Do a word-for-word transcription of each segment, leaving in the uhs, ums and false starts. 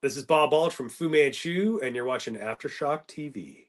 This is Bob Balch from Fu Manchu, and you're watching Aftershock T V.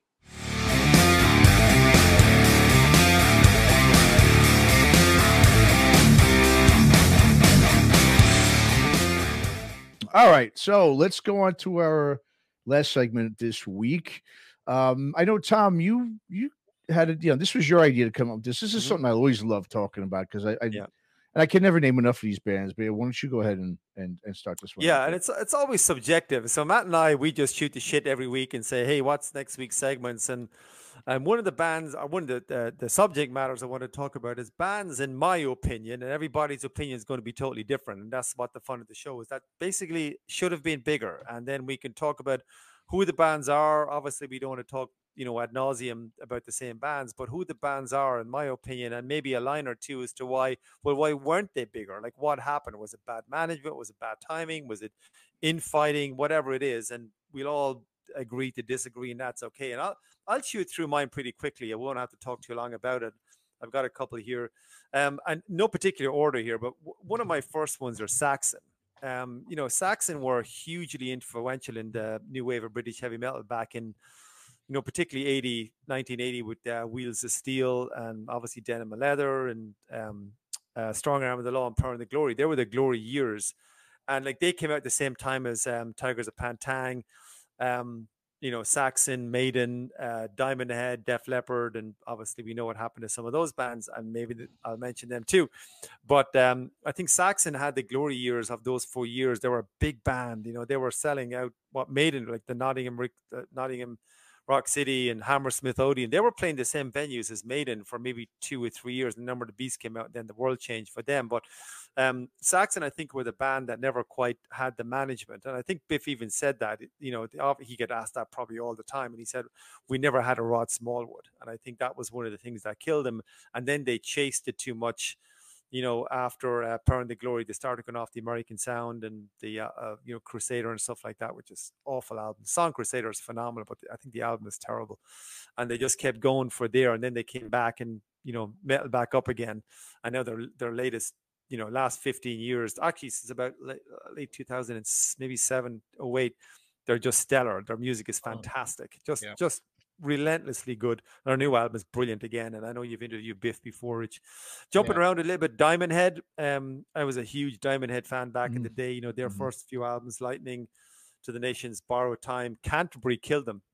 All right, so let's go on to our last segment this week. Um, I know, Tom, you you had a, you know, this was your idea to come up with this. This is Mhm. something I always love talking about because I, I Yeah. and I can never name enough of these bands. But why don't you go ahead and and, and start this one? Yeah, out and there? it's it's always subjective. So Matt and I, we just shoot the shit every week and say, "Hey, what's next week's segments?" And and one of the bands, or one of the, the the subject matters I want to talk about is bands, in my opinion, and everybody's opinion is going to be totally different. And that's what the fun of the show is. That basically should have been bigger, and then we can talk about who the bands are. Obviously, we don't want to talk, you know, ad nauseum about the same bands, but who the bands are, in my opinion, and maybe a line or two as to why. Well, why weren't they bigger? Like, what happened? Was it bad management? Was it bad timing? Was it infighting? Whatever it is, and we'll all agree to disagree, and that's okay. And I'll I'll shoot through mine pretty quickly. I won't have to talk too long about it. I've got a couple here, um, and no particular order here, but w- one of my first ones are Saxon. Um, you know, Saxon were hugely influential in the new wave of British heavy metal back in, you know, particularly eighty, nineteen eighty with uh, Wheels of Steel and obviously Denim and Leather and um, uh, Strong Arm of the Law and Power and the Glory. They were the glory years. And like they came out at the same time as um, Tigers of Pantang, um, you know, Saxon, Maiden, uh, Diamond Head, Def Leppard, and obviously we know what happened to some of those bands, and maybe th- I'll mention them too. But um, I think Saxon had the glory years of those four years. They were a big band, you know, they were selling out what Maiden, like the Nottingham, uh, Nottingham Rock City and Hammersmith Odeon. They were playing the same venues as Maiden for maybe two or three years. The Number of the Beast came out, and then the world changed for them. But um, Saxon, I think, were the band that never quite had the management. And I think Biff even said that, you know, he get asked that probably all the time. And he said, we never had a Rod Smallwood. And I think that was one of the things that killed him. And then they chased it too much. You know, after uh, Power and the Glory, they started going off the American Sound and the, uh, uh, you know, Crusader and stuff like that, which is awful album. Song Crusader is phenomenal, but I think the album is terrible. And they just kept going for there. And then they came back and, you know, metal back up again. I know their, their latest, you know, last fifteen years, actually since about late, late two thousand and maybe seven oh eight, they're just stellar. Their music is fantastic. Just, yeah. just relentlessly good. Our new album is brilliant again, and I know you've interviewed Biff before, Rich. Jumping yeah. around a little bit, Diamond Head. Um, I was a huge Diamond Head fan back mm. in the day. You know, their mm-hmm. first few albums, Lightning, To the Nations, Borrowed Time, Canterbury killed them.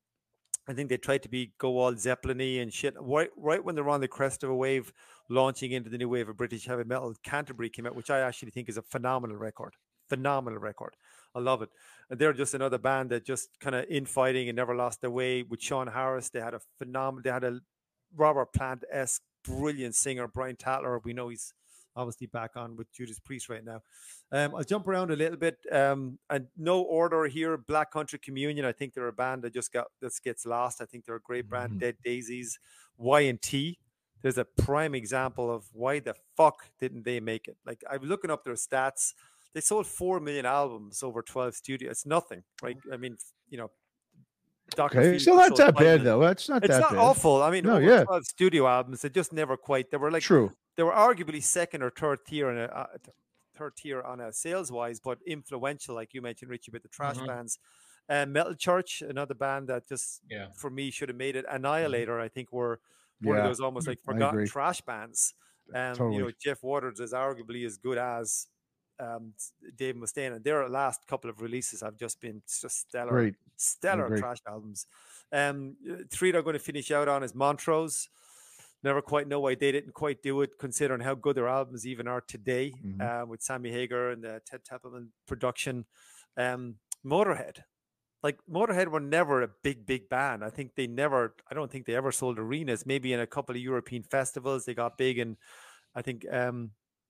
I think they tried to be go all Zeppelin-y and shit. Right, right when they were on the crest of a wave, launching into the new wave of British heavy metal, Canterbury came out, which I actually think is a phenomenal record. Phenomenal record. I love it. And they're just another band that just kind of infighting and never lost their way. With Sean Harris, they had a phenomenal, they had a Robert Plant-esque brilliant singer, Brian Tatler. We know he's obviously back on with Judas Priest right now. Um, I'll jump around a little bit. Um, and no order here. Black Country Communion. I think they're a band that just got that gets lost. I think they're a great brand. Mm-hmm. Dead Daisies, Y and T. There's a prime example of why the fuck didn't they make it? Like I'm looking up their stats. They sold four million albums over twelve studios. It's nothing, right? I mean, you know, Doctor Okay, still not that bad though. That's not it's that not bad. awful. I mean, no, over yeah. twelve studio albums, they just never quite. They were like true. They were arguably second or third tier in a uh, third tier on a sales wise, but influential, like you mentioned, Richie, with the trash mm-hmm. bands. Uh, Metal Church, another band that just yeah. for me should have made it. Annihilator, mm-hmm. I think, were one yeah. of those almost like forgotten trash bands. Um, totally. You know, Jeff Waters is arguably as good as um, Dave Mustaine, and their last couple of releases have just been just stellar, great. stellar great. trash albums. Um, three they're going to finish out on is Montrose. Never quite know why they didn't quite do it, considering how good their albums even are today, mm-hmm. uh, with Sammy Hagar and the Ted Templeman production. Um, Motorhead. Like Motorhead were never a big, big band. I think they never, I don't think they ever sold arenas. Maybe in a couple of European festivals, they got big. And I think, um,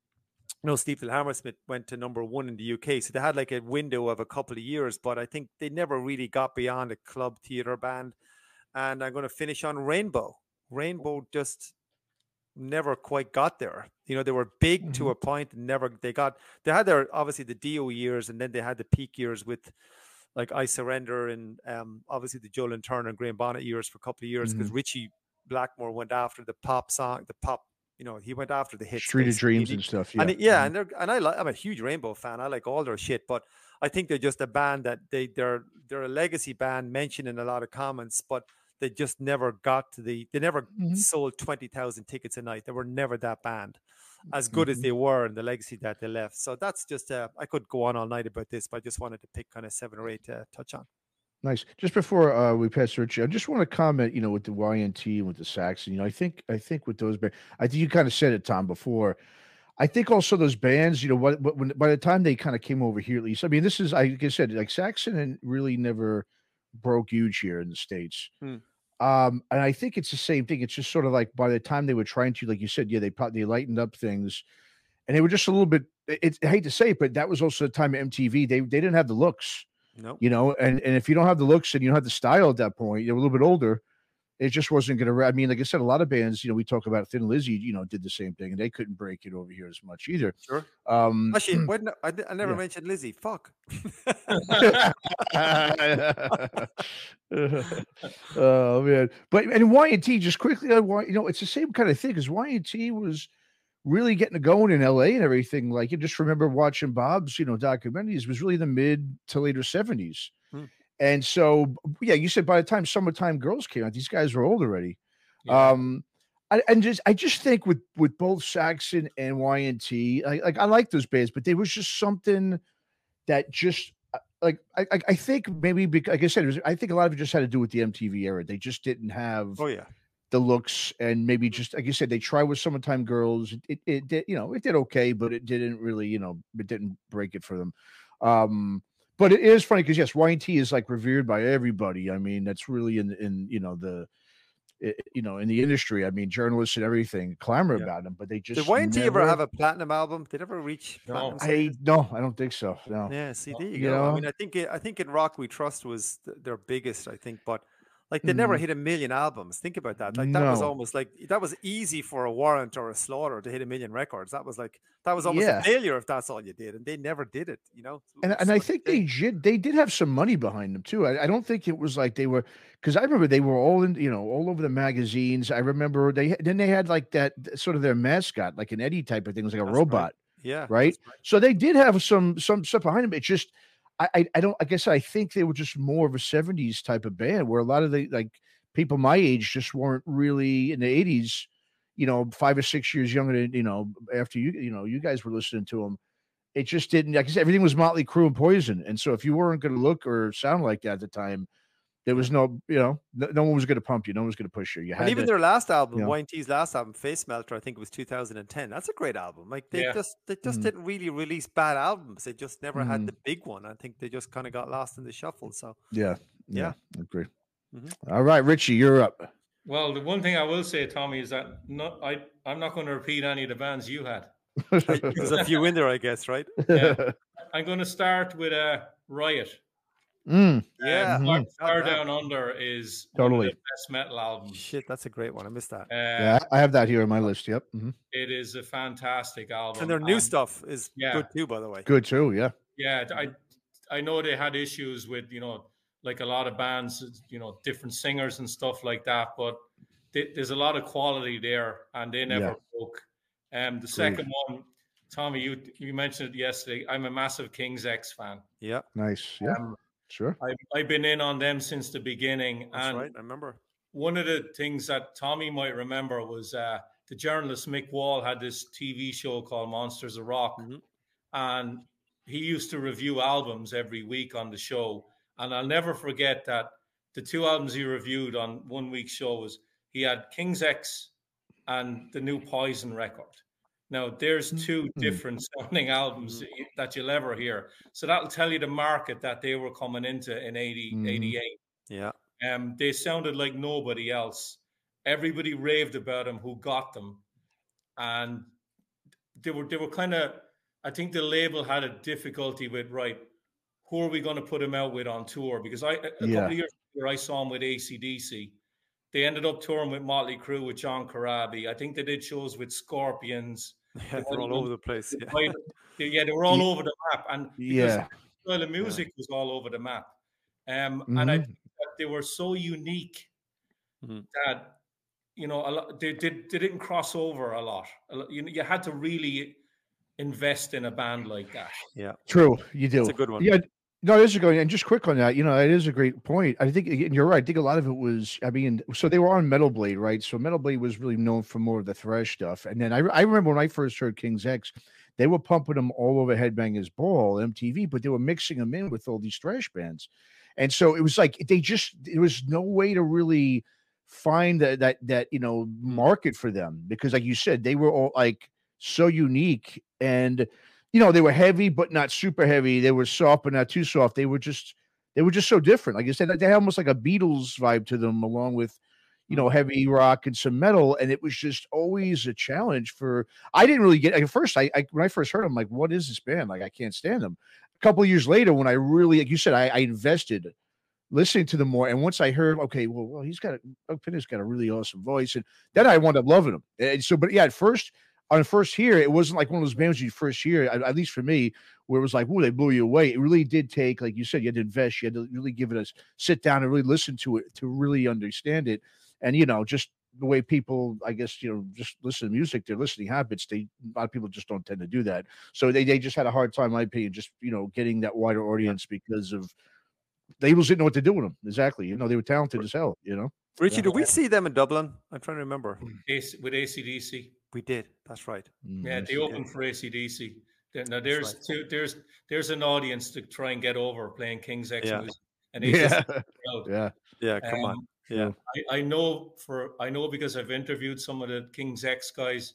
no, Steve Hammersmith went to number one in the U K. So they had like a window of a couple of years, but I think they never really got beyond a club theater band. And I'm going to finish on Rainbow. Rainbow just never quite got there. You know, they were big mm-hmm. to a point and never, they got, they had their, obviously the Dio years, and then they had the peak years with like I Surrender and um, obviously the Joe Lynn Turner and Graham Bonnet years for a couple of years, because mm-hmm. Richie Blackmore went after the pop song, the pop you know, he went after the hits. Street of Dreams basically. and stuff. Yeah, And it- yeah, Mhm. and they're and I like I'm a huge Rainbow fan. I like all their shit, but I think they're just a band that they they're they're a legacy band mentioned in a lot of comments, but they just never got to the they never Mhm. sold twenty thousand tickets a night. They were never that band, as good as Mhm. they were and the legacy that they left. So that's just uh, I could go on all night about this, but I just wanted to pick kind of seven or eight to touch on. Nice. Just before uh, we pass to Richie, I just want to comment, you know, with the Y N T and with the Saxon, you know, I think I think with those bands, I think you kind of said it, Tom, before. I think also those bands, you know, what, what when by the time they kind of came over here, at least, I mean, this is like I said, like Saxon and really never broke huge here in the States. Hmm. Um, and I think it's the same thing. It's just sort of like by the time they were trying to, like you said, yeah, they probably they lightened up things, and they were just a little bit. It, I hate to say it, but that was also the time of M T V. They they didn't have the looks. No, You know, and and if you don't have the looks and you don't have the style at that point, you're a little bit older. It just wasn't going to. I mean, like I said, a lot of bands, you know, we talk about Thin Lizzy, you know, did the same thing, and they couldn't break it over here as much either. sure. Um, Actually, when I, I never yeah. mentioned Lizzie. Fuck. Oh man, but and Y and T just quickly, on Y- you know, it's the same kind of thing because Y and T was really getting it going in L A and everything. Like you just remember watching Bob's, you know, documentaries. It was really the mid to later seventies. Hmm. And so, yeah, you said by the time Summertime Girls came out, these guys were old already. Yeah. Um, I, and just I just think with with both Saxon and Y and T, I, like I like those bands, but there was just something that just uh, like I I- I think maybe because, like I said, it was, I think a lot of it just had to do with the M T V era. They just didn't have Oh yeah. the looks, and maybe just like you said, they tried with Summertime Girls. It, it, it did, you know, it did okay, but it didn't really, you know, it didn't break it for them. Um, but it is funny because yes, Y and T is like revered by everybody. I mean, that's really in in you know the i- you know in the industry. I mean, journalists and everything clamor Yeah. about them, but they Did just Y and T ever never- have a platinum album? Did it ever reach No. platinum? I status? no, I don't think so. No. Yeah, see, there you, You go. I know? mean, I think it, I think in Rock We Trust was th- their biggest, I think, but like they never Mhm. hit a million albums. Think about that. Like that was No. almost like that was easy for a Warrant or a Slaughter to hit a million records. That was like that was almost Yeah. a failure if that's all you did, and they never did it. You know, And It's and I such a think they shame. did they did have some money behind them too. I, I don't think it was like they were because I remember they were all in you know all over the magazines. I remember they then they had like that th- sort of their mascot like an Eddie type of thing. It was like a That's right. robot, Yeah, right? that's right. So they did have some some stuff behind them. It's just I, I I don't I guess I think they were just more of a seventies type of band where a lot of the like people my age just weren't really in the eighties. You know, five or six years younger than you know after you you know you guys were listening to them. It just didn't like I said, everything was Motley Crue and Poison. And so if you weren't going to look or sound like that at the time, there was no, you know, no, no one was going to pump you. No one was going to push you. You And had even to, their last album, you know. Y and T's last album, Face Melter, I think it was two thousand ten. That's a great album. Like they Yeah. just they just Mhm. didn't really release bad albums. They just never had Mhm. the big one. I think they just kind of got lost in the shuffle. So yeah, yeah, Yeah. I agree. Mhm. All right, Richie, you're up. Well, the one thing I will say, Tommy, is that no, I I'm not going to repeat any of the bands you had. I, there's a few in there, I guess, right? Yeah. I'm going to start with a Riot. Mm, Yeah. Um, Mhm. Far, Not Far bad. Down Under is Totally. one of the best metal albums. Shit, that's a great one. I missed that. Uh, yeah, I have that here on my list. Yep. Mhm. It is a fantastic album. And their new and- stuff is yeah. good too, by the way. Good too. Yeah. Yeah, I I know they had issues with, you know, like a lot of bands, you know, different singers and stuff like that, but th- there's a lot of quality there, and they never Yeah. broke. Um, the second one, Tommy, you you mentioned it yesterday. I'm a massive King's X fan. Yeah, Nice. Yeah. Um, Sure. I've, I've been in on them since the beginning, that's and right. I remember. one of the things that Tommy might remember was uh, the journalist Mick Wall had this T V show called Monsters of Rock, Mhm. and he used to review albums every week on the show. And I'll never forget that the two albums he reviewed on one week's show was he had King's X and the new Poison record. Now, there's two Mhm. different sounding albums that you'll ever hear. So that'll tell you the market that they were coming into in eighty, Mhm. eighty-eight. Yeah. Um, they sounded like nobody else. Everybody raved about them who got them. And they were they were kind of, I think the label had a difficulty with, right, who are we going to put him out with on tour? Because I a Yeah. couple of years ago, I saw him with A C D C. They ended up touring with Motley Crue with John Corabi. I think they did shows with Scorpions. Yeah, they're all over the place. Yeah. Right? They- yeah, they were all over the map. And because Yeah. the style of music was all over the map. Um, And I Mhm. think that they were so unique Mhm. that you know, a lot, they, they, they didn't cross over a lot. A lot. You know, you had to really invest in a band like that. Yeah, True, you do. That's a good one. Yeah, no, it is a good one. And just quick on that, you know, it is a great point. I think and you're right. I think a lot of it was, I mean, so they were on Metal Blade, right? So Metal Blade was really known for more of the thrash stuff. And then I, I remember when I first heard King's X, they were pumping them all over Headbangers Ball, M T V, but they were mixing them in with all these thrash bands. And so it was like they just there was no way to really find that that that you know market for them because, like you said, they were all like so unique and you know they were heavy but not super heavy. They were soft but not too soft. They were just they were just so different. Like I said, they had almost like a Beatles vibe to them, along with you know heavy rock and some metal. And it was just always a challenge for. I didn't really get at first. I, I when I first heard them, like, what is this band? Like, I can't stand them. A couple of years later, when I really, like you said, I, I invested listening to them more. And once I heard, okay, well, well he's got a, Doug Pinnick's got a really awesome voice. And then I wound up loving him. And so, but yeah, at first, on first hear, it wasn't like one of those bands you first hear, at, at least for me, where it was like, oh, they blew you away. It really did take, like you said, you had to invest. You had to really give it a sit down and really listen to it to really understand it. And, you know, just the way people, I guess, you know, just listen to music, their listening habits, they, a lot of people just don't tend to do that. So they, they just had a hard time, in my opinion, just, you know, getting that wider audience because of labels didn't know what to do with them. Exactly. You know, they were talented as hell, you know. Richie, Yeah. did we see them in Dublin? I'm trying to remember. AC with A C D C. We did. That's right. Yeah, Mm, they opened for A C D C. Now there's right. two, there's there's an audience to try and get over playing King's X Yeah. music. And A C D C Yeah. crowd. Yeah. Yeah, come on. Um, Yeah. I, I know for I know because I've interviewed some of the King's X guys.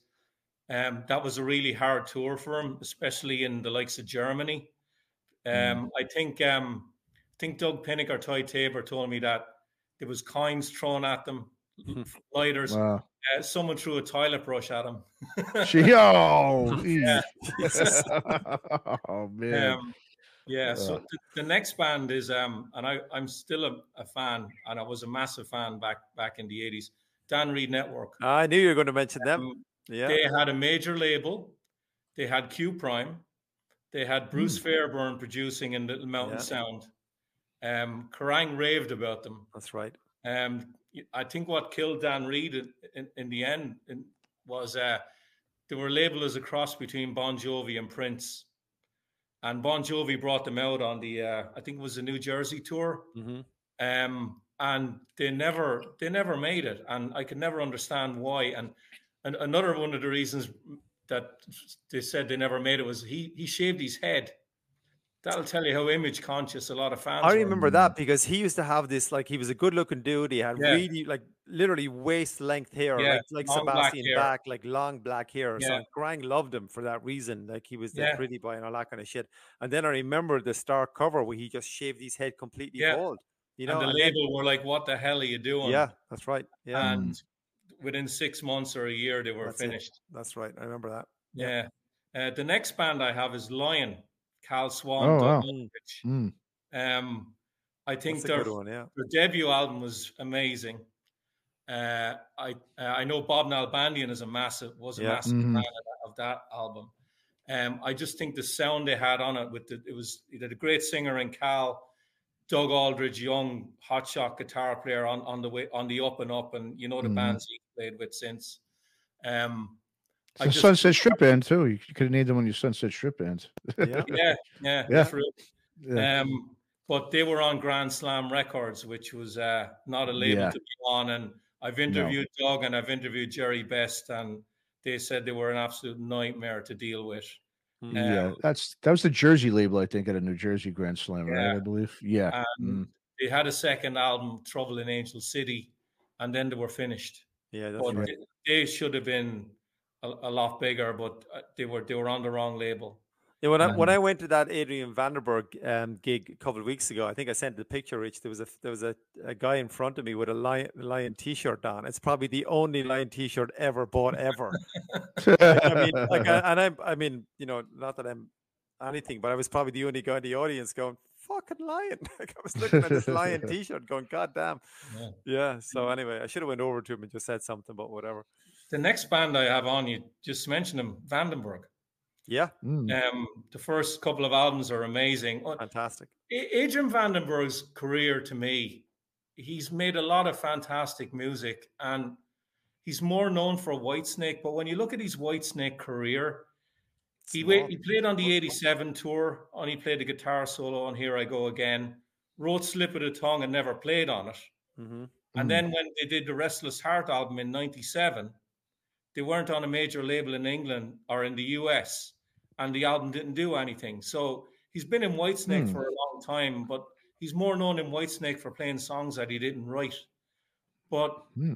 Um, that was a really hard tour for him, especially in the likes of Germany. Um, Mm. I think um, I think Doug Pinnick or Ty Tabor told me that there was coins thrown at them, lighters. Wow. Uh, someone threw a toilet brush at him. She, oh, Yeah. oh man. Um, yeah. So Uh. the, the next band is, um, and I, I'm still a, a fan, and I was a massive fan back back in the eighties. Dan Reed Network. I knew you were going to mention them. Um, Yeah. They had a major label. They had Q Prime. They had Bruce Fairburn producing in Little Mountain Yeah. Sound. Um, Kerrang raved about them. That's right. Um, I think what killed Dan Reed in, in, in the end in, was uh, they were labeled as a cross between Bon Jovi and Prince. And Bon Jovi brought them out on the, uh, I think it was the New Jersey tour. Mm-hmm. Um, and they never, they never made it. And I could never understand why. And, and another one of the reasons that they said they never made it was he, he shaved his head. That'll tell you how image conscious a lot of fans I were. remember that because he used to have this, like, he was a good looking dude. He had Yeah. really, like, literally waist length hair, Yeah, like, like long black Sebastian hair. Bach, like long black hair. Yeah. So Kerrang loved him for that reason. Like, he was the Yeah. pretty boy and all that kind of shit. And then I remember the star cover where he just shaved his head completely Yeah. bald. You know, and the and then- label were like, what the hell are you doing? yeah, that's right. Yeah, And within six months or a year, they were That's it. finished. that's right. I remember that. Yeah. Uh, the next band I have is Lion, Cal Swan, Oh, Doug wow. Aldrich. Mm. Um, I think That's a their, good one. Yeah. their debut album was amazing. Uh, I uh, I know Bob Nalbandian is a massive was a Yeah. massive Mhm. fan of that, of that album. Um, I just think the sound they had on it with the it was he had a great singer in Cal, Doug Aldridge, young hotshot guitar player on, on the way on the up and up, and you know the Mhm. bands he played with since. Um, I The just- Sunset Strip Band too. You could have named them on your Sunset Strip Band. Yeah. yeah, yeah, Yeah. true. Yeah. Um, but they were on Grand Slam Records, which was uh, not a label Yeah. to be on. And I've interviewed Doug and I've interviewed Jerry Best, and they said they were an absolute nightmare to deal with. Mm. yeah, um, that's that was the Jersey label, I think, at a New Jersey Grand Slam, right? Yeah. I believe. Yeah. And Mm. they had a second album, Trouble in Angel City, and then they were finished. Yeah. That's But right. they, they should have been a, a lot bigger, but uh, they were they were on the wrong label. Yeah, when I when Um, I went to that Adrian Vandenberg um, gig a couple of weeks ago, I think I sent the picture. Rich, there was a there was a, a guy in front of me with a lion, lion T-shirt on. It's probably the only lion T-shirt ever bought ever. Like, I mean, like, I, and I I mean, you know, not that I'm anything, but I was probably the only guy in the audience going, "Fucking lion!" Like, I was looking at this lion T-shirt, going, "God damn." Yeah. Yeah. So anyway, I should have went over to him and just said something, but whatever. The next band I have on, you just mentioned them, Vandenberg. Yeah, Mm. Um, the first couple of albums are amazing. Uh, fantastic. A- Adrian Vandenberg's career, to me, he's made a lot of fantastic music, and he's more known for Whitesnake. But when you look at his Whitesnake career, he Small. he played on the eighty-seven tour, and he played the guitar solo on Here I Go Again. Wrote Slip of the Tongue and never played on it. Mm-hmm. And Mm. then when they did the Restless Heart album in ninety-seven, they weren't on a major label in England or in the U S, and the album didn't do anything. So he's been in Whitesnake Hmm. for a long time, but he's more known in Whitesnake for playing songs that he didn't write. But Hmm.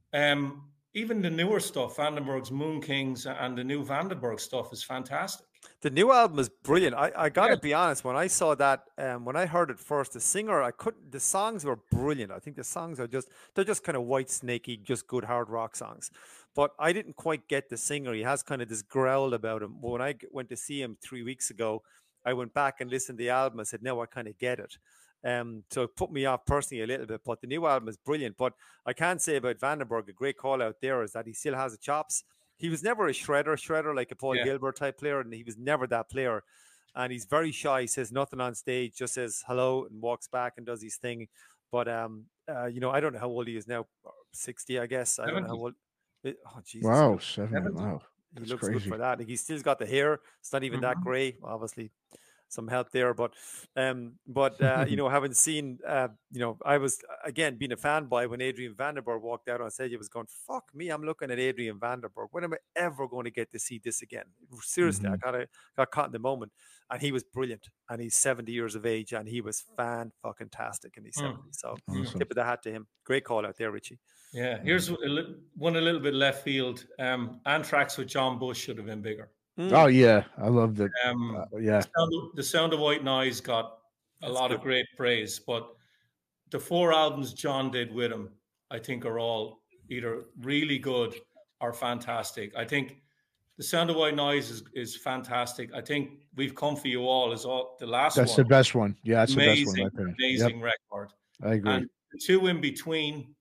um, even the newer stuff, Vandenberg's Moon Kings and the new Vandenberg stuff is fantastic. The new album is brilliant. I, I got to Yeah. be honest. When I saw that, um, when I heard it first, the singer, I couldn't. The songs were brilliant. I think the songs are just they're just kind of white snaky, just good hard rock songs. But I didn't quite get the singer. He has kind of this growl about him. When I g- went to see him three weeks ago, I went back and listened to the album. I said, "No, I kind of get it." Um, so it put me off personally a little bit. But the new album is brilliant. But I can't say about Vandenberg, a great call out there is that he still has the chops. He was never a shredder, shredder like a Paul Yeah. Gilbert type player, and he was never that player. And he's very shy. He says nothing on stage, just says hello and walks back and does his thing. But um, uh, you know, I don't know how old he is now. sixty, I guess. I don't know how seventy. old. it- oh Jesus! Wow, He, seventy. seventy. Wow, he that's looks good crazy. for that. Like, he's still got the hair. It's not even that Mhm. grey. Obviously, some help there. But um, but uh, you know, having seen, uh, you know, I was again being a fanboy when Adrian Vandenberg walked out on stage. I was going, "Fuck me! I'm looking at Adrian Vandenberg. When am I ever going to get to see this again?" Seriously, I Mhm. got got caught in the moment, and he was brilliant. And he's seventy years of age, and he was fan fucking tastic in his Mm. seventies. So Awesome. tip of the hat to him. Great call out there, Richie. Yeah, here's a li- one a little bit left field. Um, Anthrax with John Bush should have been bigger. Mm, Oh yeah, I loved it. Um, Uh, yeah, the, sound of, the Sound of White Noise got a That's lot of good. great praise, but the four albums John did with him, I think, are all either really good or fantastic. I think the Sound of White Noise is, is fantastic. I think We've Come For You All is all the last that's one. the best one. Yeah, that's the best one, in my amazing, opinion. amazing record. Yep, I agree. And the two in between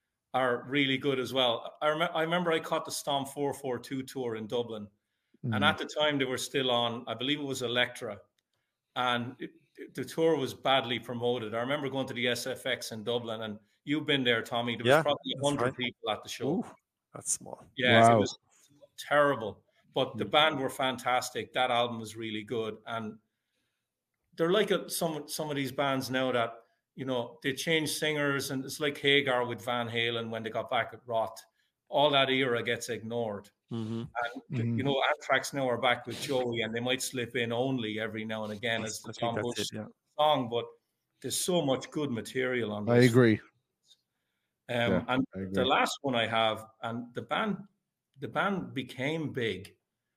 are really good as well. I, rem- I remember I caught the Stomp four forty-two tour in Dublin. And Mhm. at the time, they were still on, I believe it was Elektra. And it, it- the tour was badly promoted. I remember going to the S F X in Dublin, and you've been there, Tommy. There was Yeah, probably that's one hundred right. people at the show. Ooh, that's small. Yeah, it Wow. was terrible. But the band were fantastic. That album was really good. And they're like a, some some of these bands now that, you know, they change singers, and it's like Hagar with Van Halen when they got back at Roth. All that era gets ignored. Mm-hmm. And, Mhm. you know, Anthrax now are back with Joey, and they might slip in Only every now and again as the I think Tom that's Bush it. Yeah. song, but there's so much good material on I this. agree. Um, Yeah, and I agree. the last one I have, and the band, the band became big,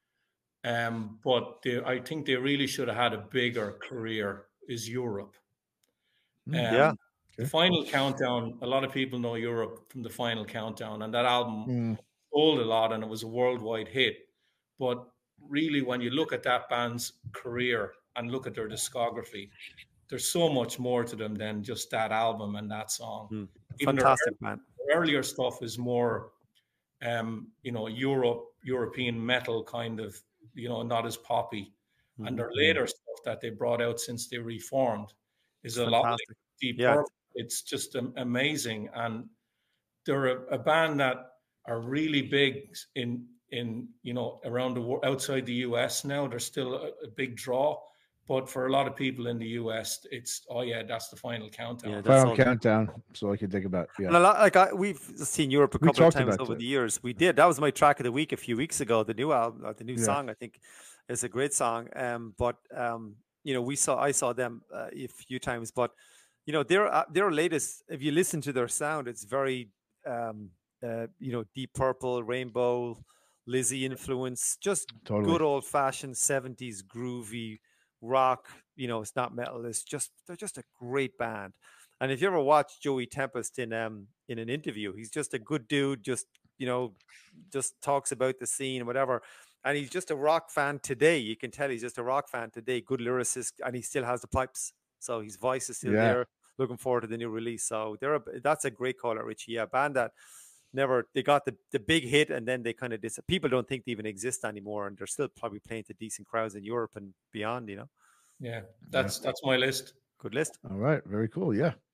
um, but they, I think they really should have had a bigger career. Is Europe? Mm. Um, Yeah. The Okay. Final Countdown. A lot of people know Europe from the Final Countdown, and that album Mm. sold a lot, and it was a worldwide hit. But really, when you look at that band's career and look at their discography, there's so much more to them than just that album and that song. Mm. Even their Fantastic band. earlier stuff is more, um, you know, Europe, European metal kind of, you know, not as poppy. And their Mhm. later stuff that they brought out since they reformed is It's a lot like fantastic. Deep Yeah. Purple. It's just am- amazing. And they're a, a band that are really big in, in you know, around the world, outside the U S now. They're still a, a big draw. But for a lot of people in the U S, it's, oh yeah, that's the Final Countdown. Yeah, that's Final all. countdown. So I can think about. And Yeah. a lot, like I, we've seen Europe a We couple of talked times about over that. the years. We did. That was my track of the week a few weeks ago. The new album, uh, the new Yeah. song, I think, is a great song. Um, but um, you know, we saw, I saw them uh, a few times. But you know, their uh, their latest. If you listen to their sound, it's very, um, uh, you know, Deep Purple, Rainbow, Lizzie influence, just Totally. good old fashioned seventies groovy rock. You know, it's not metal. It's just they're just a great band. And if you ever watch Joey Tempest in um in an interview, he's just a good dude. Just you know, just talks about the scene and whatever. And he's just a rock fan today. You can tell he's just a rock fan today. Good lyricist, and he still has the pipes, so his voice is still Yeah. there. Looking forward to the new release. So they're a, that's a great caller, Richie. Yeah, band that never they got the, the big hit, and then they kind of dis- people don't think they even exist anymore, and they're still probably playing to decent crowds in Europe and beyond. You know, Yeah, that's that's my list. good list. All right. Very cool. Yeah.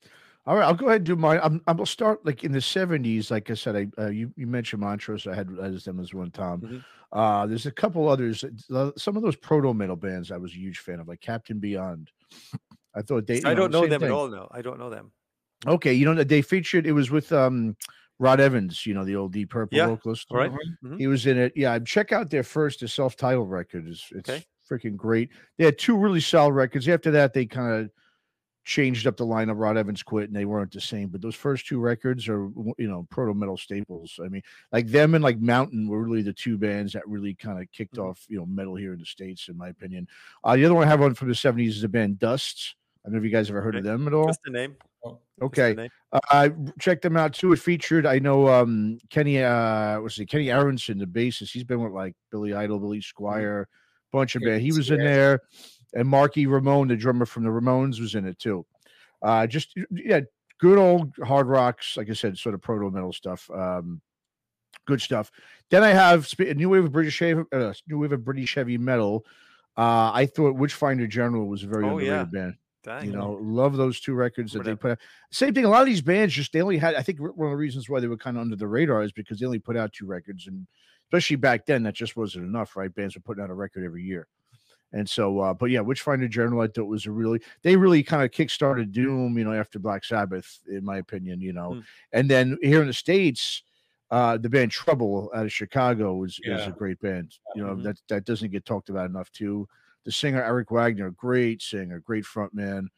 All right, I'll go ahead and do mine. I'm, I'm gonna start like in the seventies. Like I said, I uh, you you mentioned Montrose. I had as them as one time. Mhm. Uh, there's a couple others. uh, Some of those proto metal bands I was a huge fan of, like Captain Beyond. I thought they. I You know, don't know same them at thing. all. No, I don't know them. Okay, you know they featured. It was with um Rod Evans. You know the old Deep Purple Yeah. vocalist. All right. Mhm. Mhm. He was in it. Yeah, check out their first, the self-titled record. It's it's Okay. freaking great. They had two really solid records. After that, they kind of changed up the lineup. Rod Evans quit, and they weren't the same. But those first two records are, you know, proto metal staples. I mean, like them and like Mountain were really the two bands that really kind of kicked Mhm. off, you know, metal here in the States, in my opinion. Uh, the other one I have one from the seventies is the band Dust. I don't know if you guys ever heard of Okay. them at all. Just the name. Oh, Just the Okay. name. Uh, check them out too. It featured, I know, um, Kenny, uh, what's it, Kenny Aronson, the bassist. He's been with like Billy Idol, Billy Squire, bunch of Yeah, band. He was in yeah. there, and Marky Ramone, the drummer from the Ramones, was in it too. Uh, just yeah, good old hard rocks, like I said, sort of proto metal stuff. Um, good stuff. Then I have sp- a new wave of British heavy, uh, new wave of British heavy metal. Uh, I thought Witchfinder General was a very Oh, yeah. underrated band. Dang. You know, love those two records that Remember they put out. Same thing. A lot of these bands just they only had. I think one of the reasons why they were kind of under the radar is because they only put out two records, and especially back then, that just wasn't enough, right? Bands were putting out a record every year, and so. Uh, but yeah, Witchfinder General, I thought was a really they really kind of kickstarted Doom, you know, after Black Sabbath, in my opinion, you know, Mm. and then here in the States. Uh, the band Trouble out of Chicago is, is Yeah. a great band. You know, Mhm. that that doesn't get talked about enough too. The singer Eric Wagner, great singer, great front man.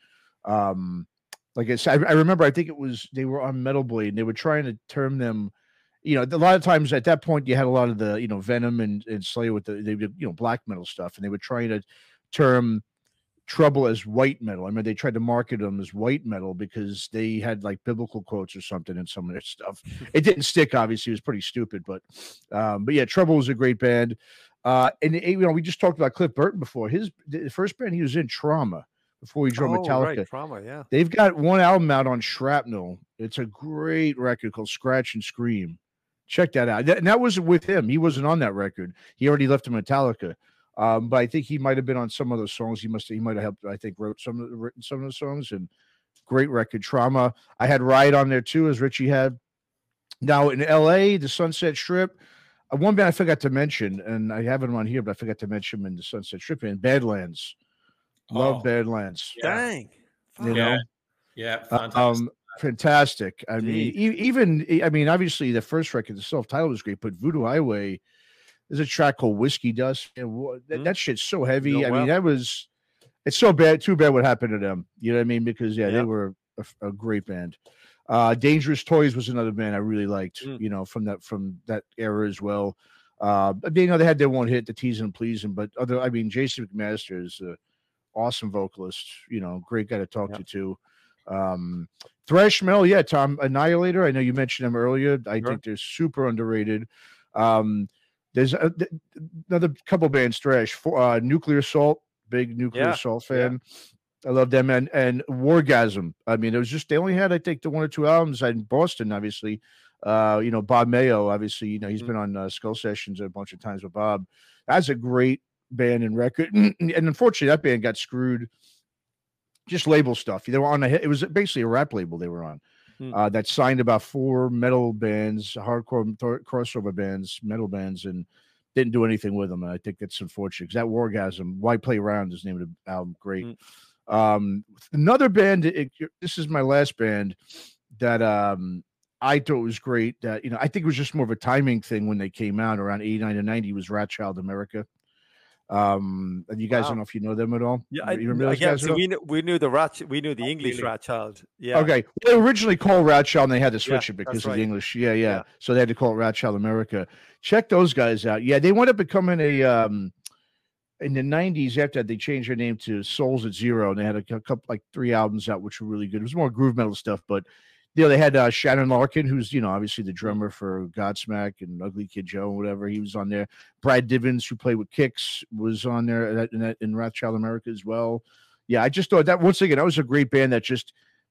Um, like I said, I, I remember I think it was they were on Metal Blade and they were trying to term them. You know, a lot of times at that point you had a lot of the you know Venom and, and Slayer with the they did you know black metal stuff, and they were trying to term Trouble as white metal. I mean, they tried to market them as white metal because they had like biblical quotes or something in some of their stuff. It didn't stick, obviously. It was pretty stupid, but um, but yeah, Trouble was a great band. Uh, and it, you know, we just talked about Cliff Burton before. His the first band he was in, Trauma, before he joined Oh, Metallica. right. Trauma. Yeah. They've got one album out on Shrapnel. It's a great record called Scratch and Scream. Check that out. That, and that was with him. He wasn't on that record. He already left to Metallica. Um, but I think he might have been on some of those songs. He must he might have helped, I think, wrote some of the written some of the songs, and great record. Trauma. I had Riot on there too, as Richie had. Now in L A, the Sunset Strip, uh, one band I forgot to mention, and I have him on here, but I forgot to mention him in the Sunset Strip and Badlands. Love Oh, Badlands. yeah. Dang. You Fuck. know, Yeah, Uh, fantastic. um, fantastic. I mean, Jeez. e- even I mean, obviously the first record, the self-titled was great, but Voodoo Highway, there's a track called Whiskey Dust, and wha- that, Mm. that shit's so heavy. No, I well. mean, that was it's so bad. Too bad what happened to them. You know what I mean? Because yeah, Yeah. they were a, a great band. Uh, Dangerous Toys was another band I really liked. Mm. You know, from that from that era as well. Uh, but you know, they had their one hit, the Teasing and Pleasing, but other, I mean, Jason McMaster is a awesome vocalist. You know, great guy to talk Yeah. to too. Um, Thrash metal, yeah, Tom Annihilator. I know you mentioned them earlier. I Sure. think they're super underrated. Um, there's a, th- another couple bands, thrash. For, uh, Nuclear Assault, big Nuclear Yeah, Assault yeah. fan. I love them, and and Wargasm. I mean, it was just they only had I think the one or two albums in Boston, obviously. Uh, you know, Bob Mayo, obviously, you know, he's Mhm. been on uh, Skull Sessions a bunch of times with Bob. That's a great band and record, and unfortunately, that band got screwed. Just label stuff. They were on a hit. It was basically a rap label they were on. Hmm. Uh, that signed about four metal bands, hardcore th- crossover bands, metal bands, and didn't do anything with them. And I think that's unfortunate because that Wargasm, Why Play Around is the name of the album. Great. Hmm. Um, another band, it, this is my last band that um, I thought was great. That, you know, I think it was just more of a timing thing when they came out around eighty-nine and ninety was Rat Child America. Um, and you guys Wow. don't know if you know them at all. Yeah, I, You remember those again, guys at so all? we knew, we knew the rat, we knew the Not English really. rat child. Yeah. Okay. Well, they originally called Rat Child and they had to switch Yeah, it because that's of right. the English. Yeah, yeah, Yeah. So they had to call it Rat Child America. Check those guys out. Yeah, they wound up becoming a um in the nineties after that, they changed their name to Souls at Zero, and they had a, cou- couple like three albums out, which were really good. It was more groove metal stuff, but you know, they had uh, Shannon Larkin, who's, you know, obviously the drummer for Godsmack and Ugly Kid Joe and whatever. He was on there. Brad Divins, who played with Kicks, was on there in, that, in, that, in Wrath Child America as well. Yeah, I just thought that, once again, that was a great band that just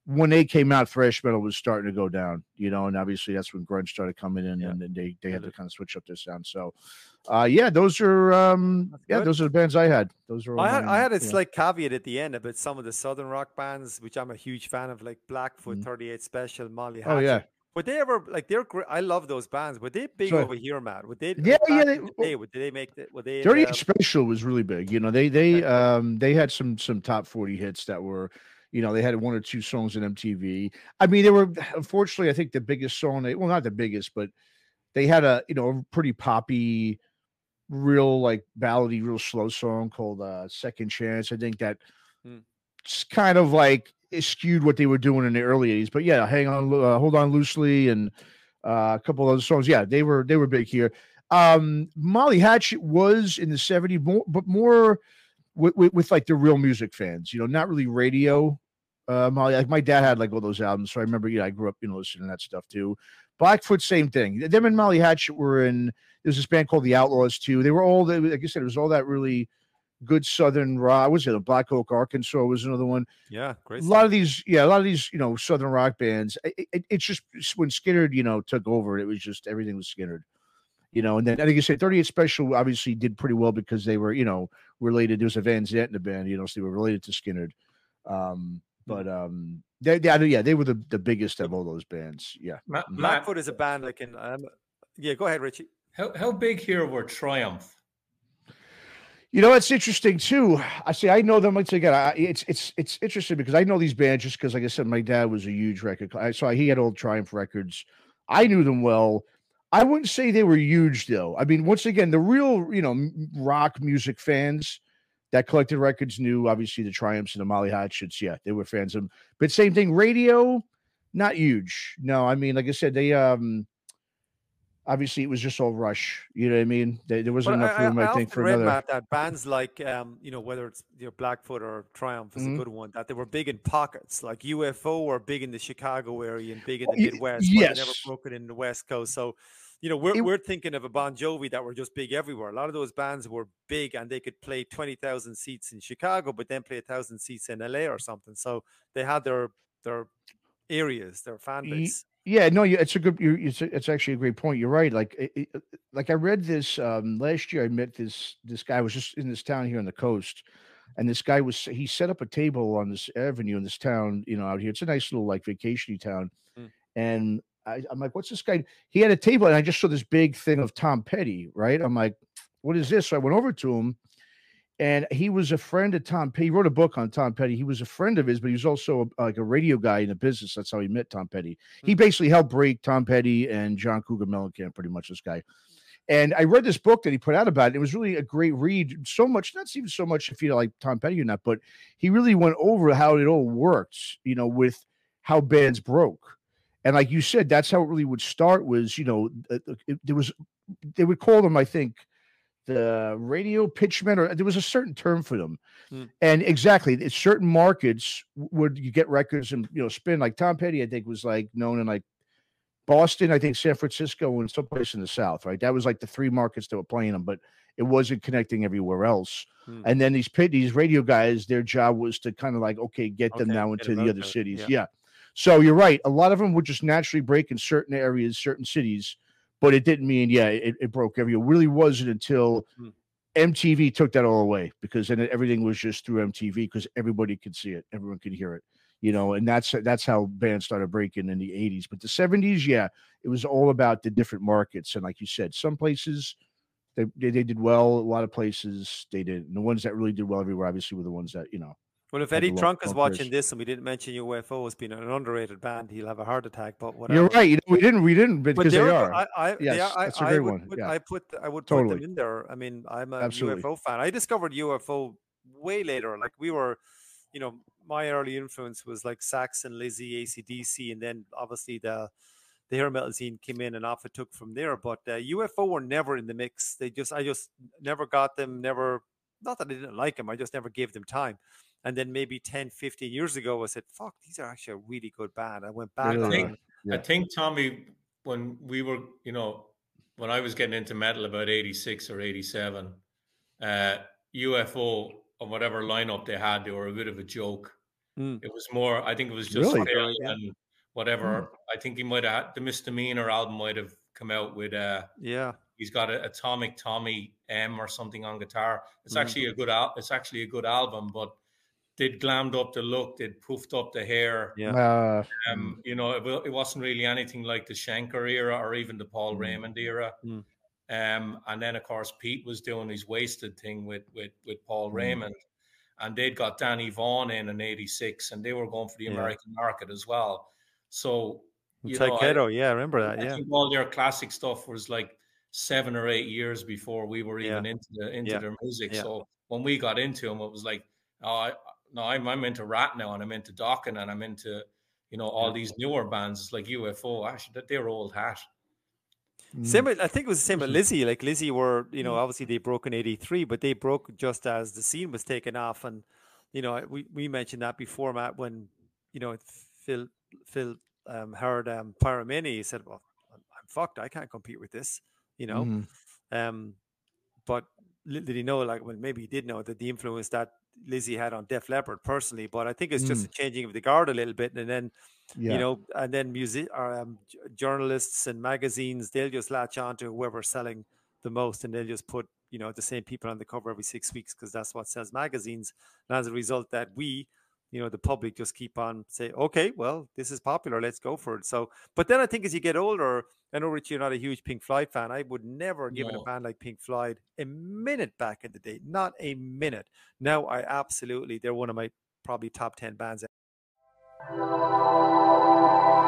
when they came out, thrash metal was starting to go down, you know, and obviously that's when grunge started coming in, Yeah. and then they they had to kind of switch up their sound. So, uh, yeah, those are um, That's yeah, good. those are the bands I had. Those are all I had, mine, I had a you know. slight caveat at the end about some of the southern rock bands, which I'm a huge fan of, like Blackfoot, Mm. thirty-eight Special, Molly Oh Hatchet. yeah, Would they ever like they're great? I love those bands. Were they big so over here, Matt? Would they yeah, like yeah. back They, in the day? Would did they make the? Were they in thirty-eight the? Special was really big. You know, they they Okay. um they had some some top forty hits that were, you know, they had one or two songs in M T V. I mean, they were, unfortunately, I think the biggest song they, well, not the biggest, but they had a, you know, a pretty poppy, real like ballady, real slow song called uh Second Chance. I think that Hmm. just kind of like skewed what they were doing in the early eighties. But yeah, Hang On, Loo- uh, Hold On Loosely, and uh, a couple of other songs. Yeah, they were they were big here. Um, Molly Hatchet was in the seventies, more, but more with, with, with like the real music fans, you know, not really radio. Uh, Molly, like my dad had like all those albums, so I remember, yeah, I grew up, you know, listening to that stuff too. Blackfoot, same thing. Them and Molly Hatchet were in. There's this band called the Outlaws too. They were all, the, like I said, it was all that really good Southern rock. Was it Black Oak, Arkansas? Was another one. Yeah, A great. lot stuff. of these, yeah, a lot of these, you know, Southern rock bands. It, it, it's just when Skinner, you know, took over, it was just everything was Skinner. You know, and then I think you said thirty-eight Special obviously did pretty well because they were, you know, related. There was a Van Zant in the band, you know, so they were related to Skinner. Um, but um, they, they, yeah, they were the, the biggest of all those bands. Yeah. Ma- Mhm. Matt, Blackfoot is a band like in. Um, yeah, go ahead, Richie. how, how big here were Triumph? You know, it's interesting too. I see. I know them. Once again, I, it's it's it's interesting because I know these bands just because, like I said, my dad was a huge record. I saw he had old Triumph records. I knew them well. I wouldn't say they were huge though. I mean, once again, the real, you know, m- rock music fans that collected records knew obviously the Triumphs and the Molly Hatchets. Yeah, they were fans of them. But same thing, radio, not huge. No, I mean, like I said, they um obviously it was just all Rush. You know what I mean? They, there wasn't But enough I, room, I, I I think, often for read, another. Matt, that bands like, um, you know, whether it's you know, Blackfoot or Triumph is Mhm. a good one, that they were big in pockets. Like U F O were big in the Chicago area and big in Oh, the y- Midwest, but they never yes. broke it in the West Coast. So, you know, we're, It- we're thinking of a Bon Jovi that were just big everywhere. A lot of those bands were big and they could play twenty thousand seats in Chicago, but then play one thousand seats in L A or something. So they had their their areas, their fan Ye- base. Yeah, no, you, it's a good. You, it's a, it's actually a great point. You're right. Like, it, it- like I read this um, last year. I met this this guy. I was just in this town here on the coast, and this guy was he set up a table on this avenue in this town. You know, out here. It's a nice little like vacationy town, Mm. and I, I'm like, what's this guy? He had a table, and I just saw this big thing of Tom Petty. Right? I'm like, what is this? So I went over to him. And he was a friend of Tom Petty. He wrote a book on Tom Petty. He was a friend of his, but he was also a, like a radio guy in the business. That's how he met Tom Petty. He Hmm. basically helped break Tom Petty and John Cougar Mellencamp, pretty much, this guy. And I read this book that he put out about it. It was really a great read. So much, not even so much if you like Tom Petty or not, but he really went over how it all worked, you know, with how bands broke. And like you said, that's how it really would start was, you know, uh, it, there was, they would call them, I think, the radio pitchmen, or there was a certain term for them. Hmm. And exactly, it's certain markets would you get records and, you know, spin. Like Tom Petty, I think, was like known in like Boston, I think San Francisco, and someplace in the South, right? That was like the three markets that were playing them, but it wasn't connecting everywhere else. Hmm. And then these pit, these radio guys, their job was to kind of like, okay, get them Okay, now get into them the out other there, cities. yeah. Yeah. So you're right. A lot of them would just naturally break in certain areas, certain cities, but it didn't mean, yeah, it, it broke everywhere. It really wasn't until Hmm. M T V took that all away, because then everything was just through M T V because everybody could see it, everyone could hear it, you know, and that's that's how bands started breaking in the eighties. But the seventies, yeah, it was all about the different markets. And like you said, some places they, they, they did well, a lot of places they did. And the ones that really did well everywhere, obviously, were the ones that, you know. Well, if had the Eddie long- Trunk is long watching careers. this and we didn't mention U F O as being an underrated band, he'll have a heart attack. But whatever. You're right. You know, we didn't, we didn't, But because they they're, are. I, I, they Yes, are, I, that's a I great would one. Put, Yeah. I put, I would put them Totally. in there. I mean, I'm a Absolutely. U F O fan. I discovered U F O way later. Like we were, you know, my early influence was like Saxon, Lizzie, A C D C, and then obviously the the hair metal scene came in and off it took from there. But uh, U F O were never in the mix. They just, I just never got them. Never, not that I didn't like them. I just never gave them time. And then maybe ten, fifteen years ago, I said, fuck, these are actually a really good band. I went back Really on are. them. Yeah. I think, Tommy, when we were, you know, when I was getting into metal about eighty-six or eighty-seven, uh, U F O, or whatever lineup they had, they were a bit of a joke. Mm. It was more. I think it was just Really? Phil Right, yeah. and whatever. I think he might have had the Misdemeanor album might have come out with. Uh, Yeah. he's got a Atomic Tommy M or something on guitar. It's Mm. actually a good. Al- it's actually a good album, but they'd glammed up the look. They'd poofed up the hair. Yeah. Uh, Um, you know, it, wa- it wasn't really anything like the Schenker era or even the Paul Mm. Raymond era. Mm. Um, and then of course Pete was doing his Wasted thing with with with Paul Mm. Raymond, and they'd got Danny Vaughan in in eighty-six, and they were going for the Yeah. American market as well. So you Ty know, I, Keto, yeah, I remember that. I Yeah. think all their classic stuff was like seven or eight years before we were Yeah. even into the into Yeah. their music. Yeah. So when we got into them, it was like, oh, I, no, I'm I'm into Rat now, and I'm into Dokken, and I'm into, you know, all Yeah. these newer bands. It's like U F O. Actually, that they're old hat. Same mm. with, I think it was the same with Mhm. Lizzie. Like Lizzie were, you know, Mm. obviously they broke in eighty-three, but they broke just as the scene was taking off. And, you know, we, we mentioned that before, Matt, when, you know, Phil Phil um, heard um, Pyromania, he said, well, I'm, I'm fucked. I can't compete with this, you know. Mhm. Um, but li- did he know, like, well, maybe he did know that the influence that Lizzie had on Def Leppard personally, but I think it's just Mm. a changing of the guard a little bit. And then, Yeah. you know, and then music or um, j- journalists and magazines, they'll just latch on to whoever's selling the most, and they'll just put, you know, the same people on the cover every six weeks because that's what sells magazines. And as a result, that we, you know, the public just keep on say, okay, well, this is popular, let's go for it. So, but then I think as you get older, I know, Rich, you're not a huge Pink Floyd fan. I would never give a No. band like Pink Floyd a minute back in the day, not a minute. Now, I absolutely, they're one of my probably top ten bands.